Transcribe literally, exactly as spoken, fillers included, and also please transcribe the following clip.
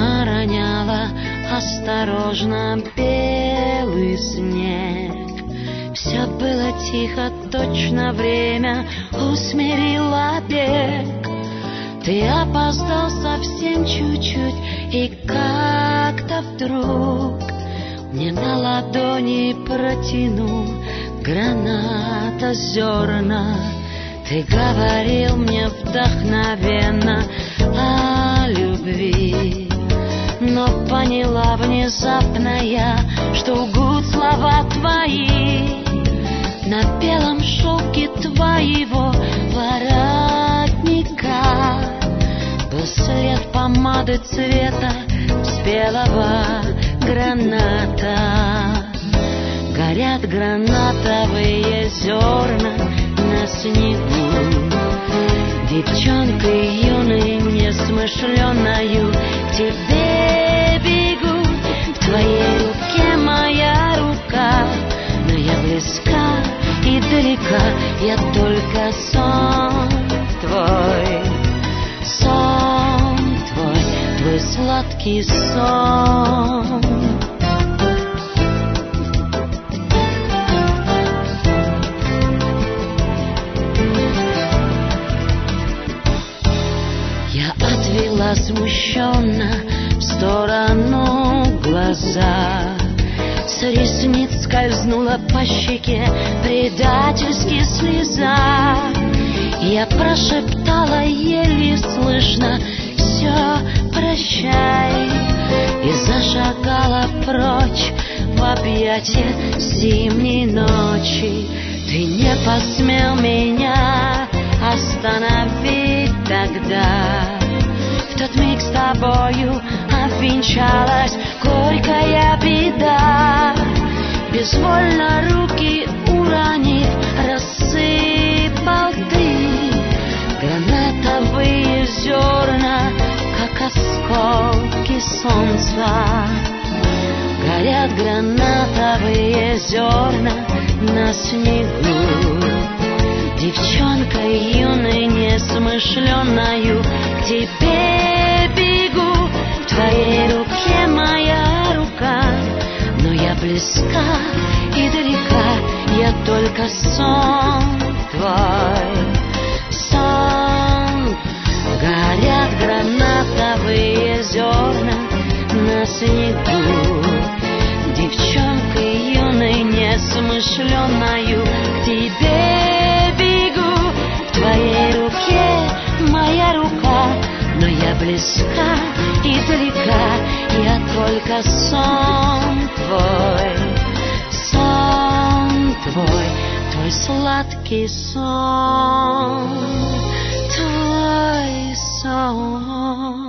Зима роняла осторожно белый снег. Все было тихо, точно время усмирило бег. Ты опоздал совсем чуть-чуть, и как-то вдруг мне на ладони протянул граната зерна. Ты говорил мне вдохновенно о любви, но поняла внезапно я, что лгут слова твои. На белом шелке твоего воротника был след помады цвета спелого граната. Горят гранатовые зерна на снегу. Девчонкой юной, несмышленною, к тебе бегу. В твоей руке моя рука, но я близка и далека. Я только сон твой, сон твой, твой сладкий сон. Смущенно в сторону глаза, с ресниц скользнула по щеке предательски слеза. Я прошептала еле слышно: все, прощай, и зашагала прочь в объятия зимней ночи. Ты не посмел меня остановить тогда. В тот миг с тобою обвенчалась горькая беда. Безвольно руки уронив, рассыпал ты гранатовые зерна, как осколки солнца. Горят гранатовые зерна на снегу. Девчонкой юной, несмышленною, к тебе бегу. В твоей руке моя рука, но я близка и далека. Я только сон твой, сон. Горят гранатовые зерна на снегу. Девчонкой юной, несмышленою, к тебе бегу. В твоей руке моя рука, но я близка и далека. Я только сон твой, сон твой, твой сладкий сон, твой сон.